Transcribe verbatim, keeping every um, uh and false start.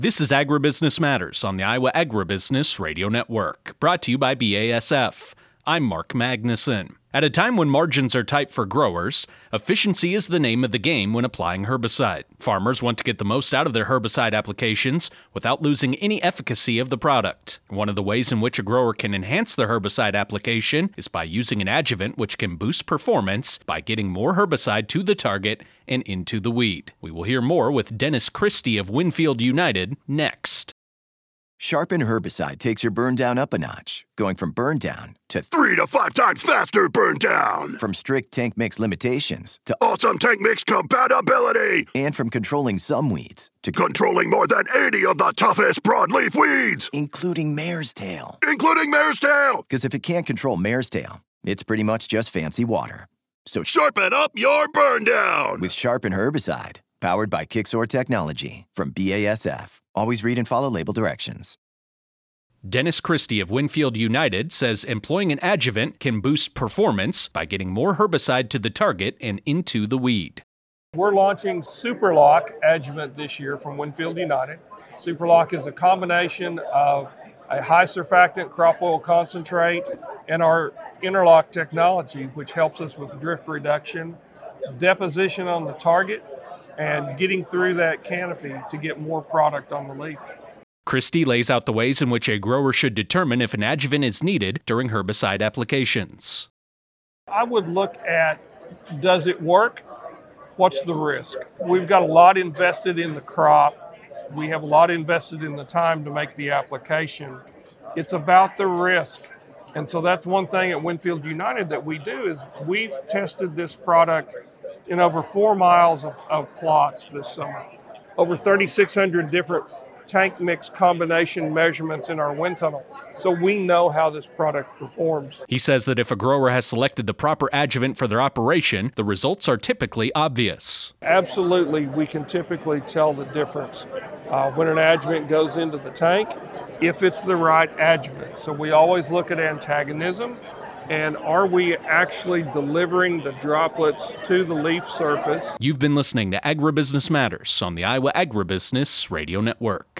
This is Agribusiness Matters on the Iowa Agribusiness Radio Network, brought to you by B A S F. I'm Mark Magnuson. At a time when margins are tight for growers, efficiency is the name of the game when applying herbicide. Farmers want to get the most out of their herbicide applications without losing any efficacy of the product. One of the ways in which a grower can enhance their herbicide application is by using an adjuvant which can boost performance by getting more herbicide to the target and into the weed. We will hear more with Dennis Christie of Winfield United next. Sharpen Herbicide takes your burn down up a notch, going from burn down to three to five times faster burn down. From strict tank mix limitations to awesome tank mix compatibility. And from controlling some weeds to controlling more than eighty of the toughest broadleaf weeds, including mare's tail. Including mare's tail. Because if it can't control mare's tail, it's pretty much just fancy water. So sharpen up your burn down with Sharpen Herbicide, powered by Kixor Technology from B A S F. Always read and follow label directions. Dennis Christie of Winfield United says employing an adjuvant can boost performance by getting more herbicide to the target and into the weed. We're launching Superlock adjuvant this year from Winfield United. Superlock is a combination of a high surfactant crop oil concentrate and our interlock technology, which helps us with drift reduction, deposition on the target, and getting through that canopy to get more product on the leaf. Christie lays out the ways in which a grower should determine if an adjuvant is needed during herbicide applications. I would look at, does it work? What's the risk? We've got a lot invested in the crop. We have a lot invested in the time to make the application. It's about the risk. And so that's one thing at Winfield United that we do is we've tested this product in over four miles of, of plots this summer. Over thirty-six hundred different tank mix combination measurements in our wind tunnel. So we know how this product performs. He says that if a grower has selected the proper adjuvant for their operation, the results are typically obvious. Absolutely, we can typically tell the difference uh, when an adjuvant goes into the tank, if it's the right adjuvant. So we always look at antagonism. And are we actually delivering the droplets to the leaf surface? You've been listening to Agribusiness Matters on the Iowa Agribusiness Radio Network.